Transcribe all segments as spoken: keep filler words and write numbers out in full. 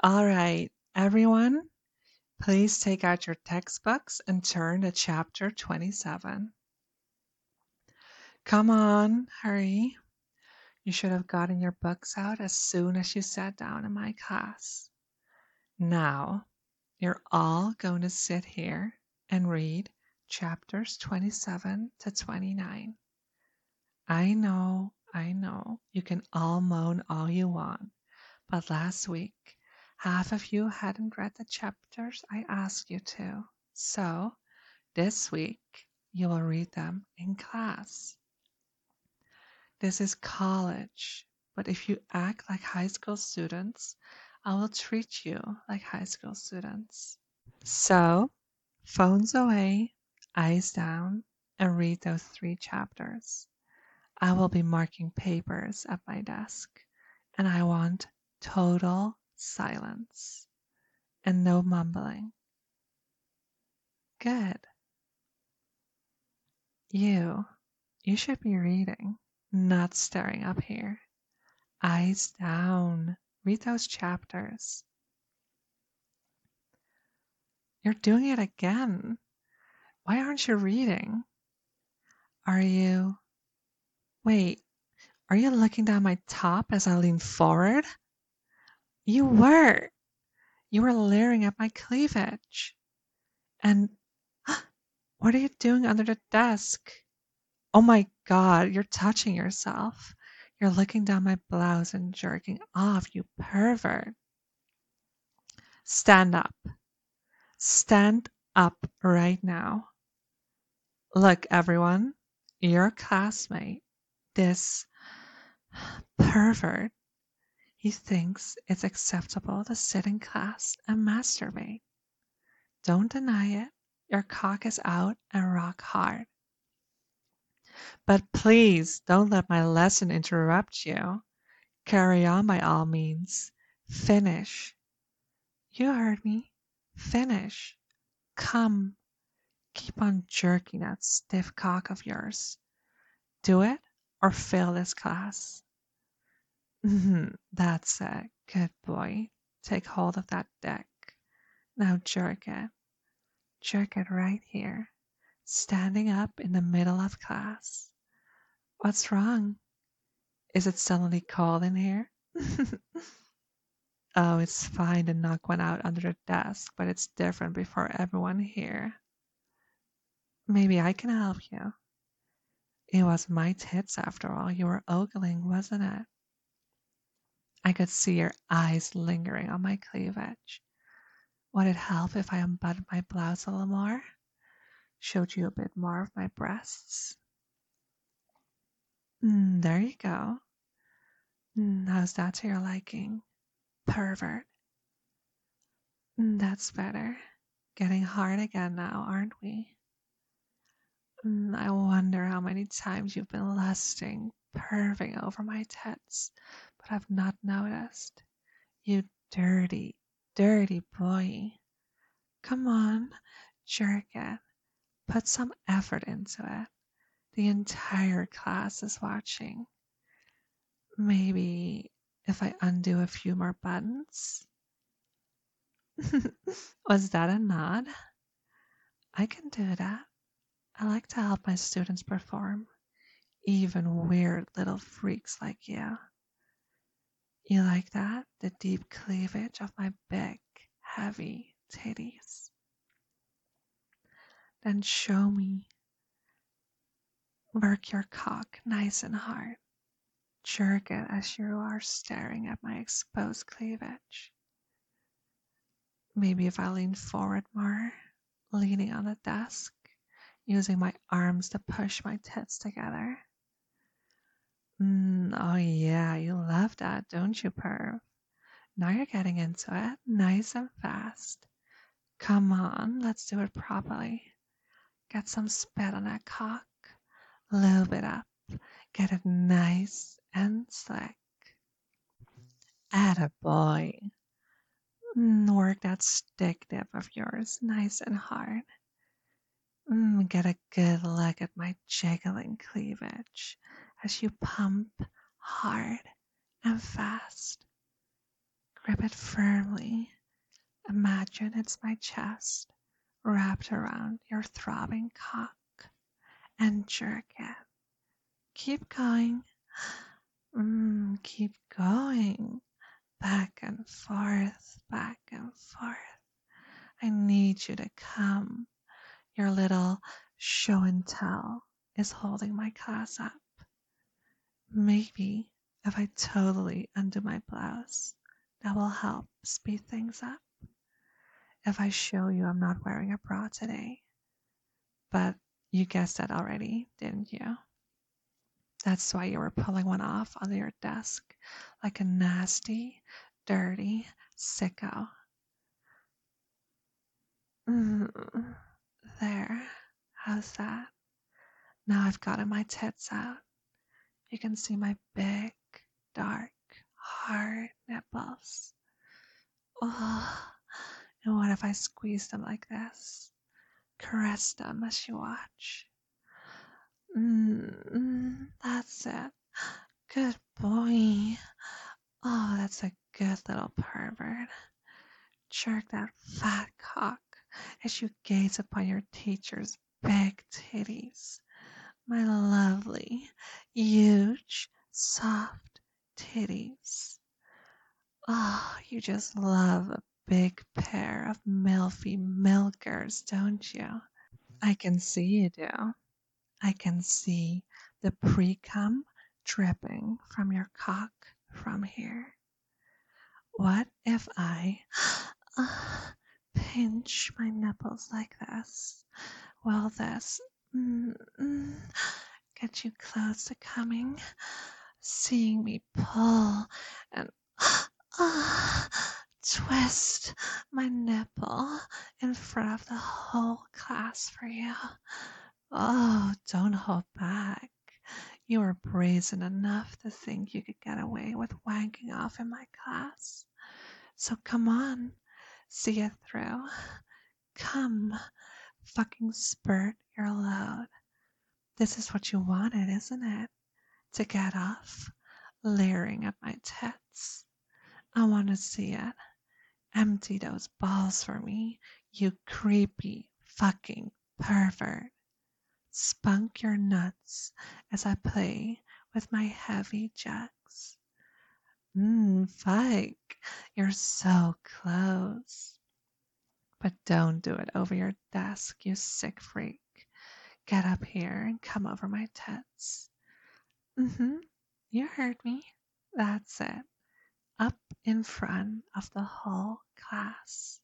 All right, everyone, please take out your textbooks and turn to chapter twenty-seven. Come on, hurry. You should have gotten your books out as soon as you sat down in my class. Now, you're all going to sit here and read chapters twenty-seven to twenty-nine. I know, I know, you can all moan all you want, but last week, half of you hadn't read the chapters I asked you to. So, this week, you will read them in class. This is college, but if you act like high school students, I will treat you like high school students. So, phones away, eyes down, and read those three chapters. I will be marking papers at my desk, and I want total silence and no mumbling. Good. You, you should be reading, not staring up here. Eyes down. Read those chapters. You're doing it again. Why aren't you reading? Are you. Wait, are you looking down my top as I lean forward? You were. You were leering at my cleavage. And what are you doing under the desk? Oh my god, you're touching yourself. You're looking down my blouse and jerking off, you pervert. Stand up. Stand up right now. Look, everyone, your classmate, this pervert, he thinks it's acceptable to sit in class and masturbate. Don't deny it. Your cock is out and rock hard. But please don't let my lesson interrupt you. Carry on by all means. Finish. You heard me. Finish. Come. Keep on jerking that stiff cock of yours. Do it or fail this class. That's it. Good boy. Take hold of that dick. Now jerk it. Jerk it right here. Standing up in the middle of class. What's wrong? Is it suddenly cold in here? Oh, it's fine to knock one out under the desk, but it's different before everyone here. Maybe I can help you. It was my tits after all you were ogling, wasn't it? I could see your eyes lingering on my cleavage. Would it help if I unbuttoned my blouse a little more? Showed you a bit more of my breasts? Mm, there you go. Mm, how's that to your liking? Pervert. Mm, that's better. Getting hard again now, aren't we? Mm, I wonder how many times you've been lusting, perving over my tits, but I've not noticed. You dirty, dirty boy. Come on, jerk it. Put some effort into it. The entire class is watching. Maybe if I undo a few more buttons? Was that a nod? I can do that. I like to help my students perform, even weird little freaks like you. You like that? The deep cleavage of my big, heavy titties. Then show me. Work your cock nice and hard. Jerk it as you are staring at my exposed cleavage. Maybe if I lean forward more, leaning on the desk, using my arms to push my tits together. Mm, oh yeah, you love that, don't you, perv? Now you're getting into it, nice and fast. Come on, let's do it properly. Get some spit on that cock. Lube it up. Get it nice and slick. Atta boy. Mm, work that stick dip of yours nice and hard. Mm, get a good look at my jiggling cleavage as you pump hard and fast. Grip it firmly. Imagine it's my chest wrapped around your throbbing cock and jerk it. Keep going. Mm, keep going. Back and forth, back and forth. I need you to come. Your little show and tell is holding my class up. Maybe if I totally undo my blouse, that will help speed things up. If I show you I'm not wearing a bra today. But you guessed that already, didn't you? That's why you were pulling one off under your desk like a nasty, dirty sicko. Mm, there. How's that? Now I've gotten my tits out. You can see my big, dark, hard nipples. Oh, and what if I squeeze them like this? Caress them as you watch. Mm, that's it. Good boy. Oh, that's a good little pervert. Jerk that fat cock as you gaze upon your teacher's big titties. My lovely, huge, soft titties. Oh, you just love a big pair of milfy milkers, don't you? I can see you do. I can see the pre-cum dripping from your cock from here. What if I uh, pinch my nipples like this? Well, this mm, mm, get you close to coming, seeing me pull and uh, twist my nipple in front of the whole class for you. Oh, don't hold back. You were brazen enough to think you could get away with wanking off in my class. So come on, see it through. Come, fucking spurt your load. This is what you wanted, isn't it? To get off, leering at my tits. I want to see it. Empty those balls for me, you creepy fucking pervert. Spunk your nuts as I play with my heavy jugs. Mmm, fuck, you're so close. But don't do it over your desk, you sick freak. Get up here and come over my tits. Mm-hmm, you heard me. That's it. Up in front of the whole class.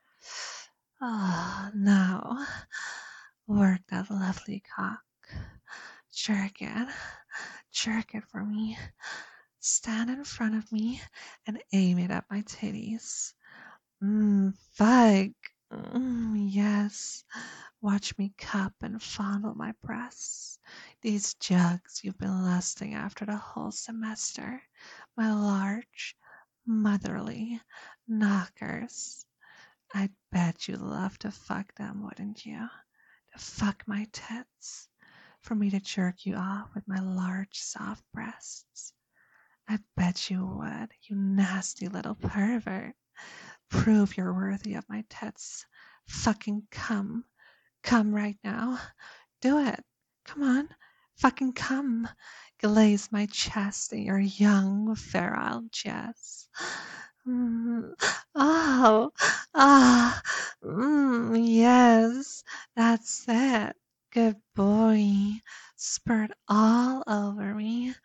Ah, oh, now work that lovely cock. Jerk it. Jerk it for me. Stand in front of me and aim it at my titties. Mmm, fuck. Mm, yes. Watch me cup and fondle my breasts. These jugs you've been lusting after the whole semester. My large, motherly knockers. I'd bet you'd love to fuck them, wouldn't you? To fuck my tits. For me to jerk you off with my large, soft breasts. I bet you would, you nasty little pervert. Prove you're worthy of my tits. Fucking come. Come right now. Do it. Come on. Fucking come. Glaze my chest in your young, virile jets. Mm. Oh, ah, mm, yes, that's it. Good boy. Spurt all over me.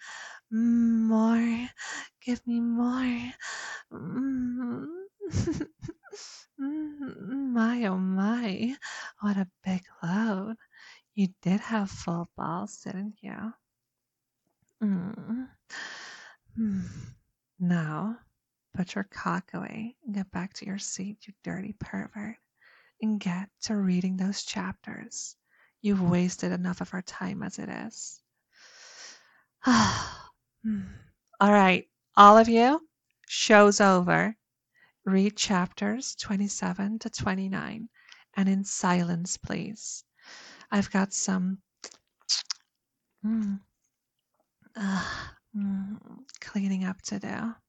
More. Give me more. Mm. Mm, my oh my, what a big load. You did have full balls, didn't you? Mm. Mm. Now, put your cock away and get back to your seat, you dirty pervert, and get to reading those chapters. You've wasted enough of our time as it is. Mm. All right, all of you, show's over. Read chapters twenty-seven to twenty-nine and in silence, please. I've got some mm, uh, mm, cleaning up to do.